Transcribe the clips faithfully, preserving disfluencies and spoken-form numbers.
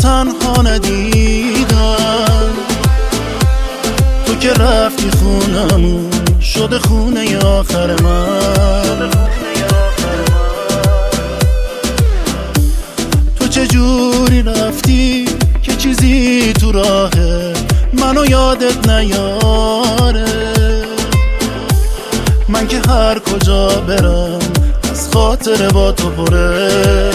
تنها ندیدم. تو که رفتی خونمون شده خونه آخر من. تو چجوری رفتی که چیزی تو راهه منو یادت نیاره. من که هر کجا برم از خاطر با تو پره.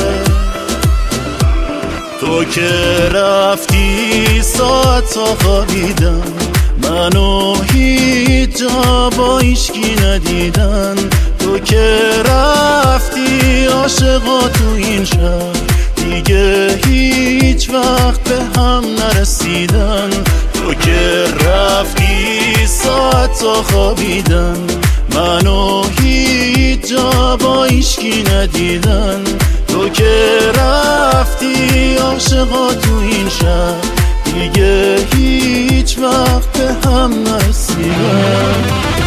تو که رفتی ساعت ها خوابیدم، منو هیچ جا با هیچکی ندیدن. تو که رفتی عاشقا تو این شهر دیگه هیچ وقت به هم نرسیدن. تو که رفتی ساعت ها خوابیدن، منو هیچ جا با هیچکی ندیدن. تو که رفتی عاشقا تو این شهر دیگه هیچ وقت به هم نرسیدن.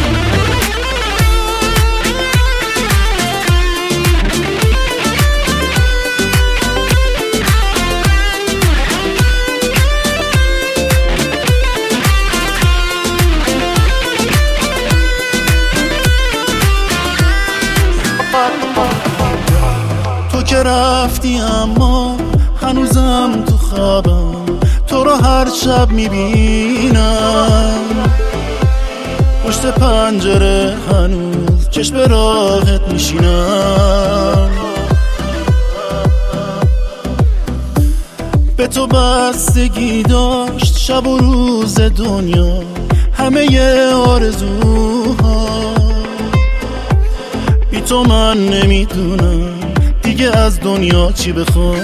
تو که رفتی اما هنوزم تو خوابم تو رو هر شب میبینم. پشت پنجره هنوز چشم راهت میشینم. به تو بستگی داشت شب و روز دنیا، همه ی آرزوها. بی تو من نمیدونم دیگه از دنیا چی بخوام.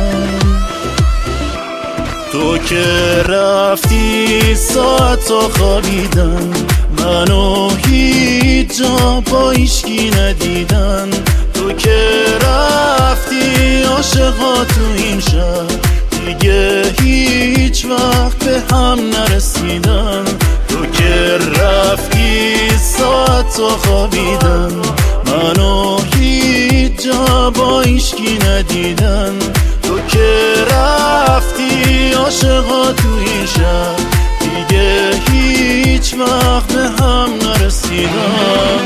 تو که رفتی ساعت ها خوابیدن، منو هیچ جا با هیچکی ندیدن. تو که رفتی عاشقا تو این شهر دیگه هیچ وقت به هم نرسیدن. تو که رفتی ساعت ها خوابیدن، منو هیچ جا با هیچکی ندیدن. تو که رفتی عاشقا تو این شهر دیگه هیچ وقت به هم نرسیدن.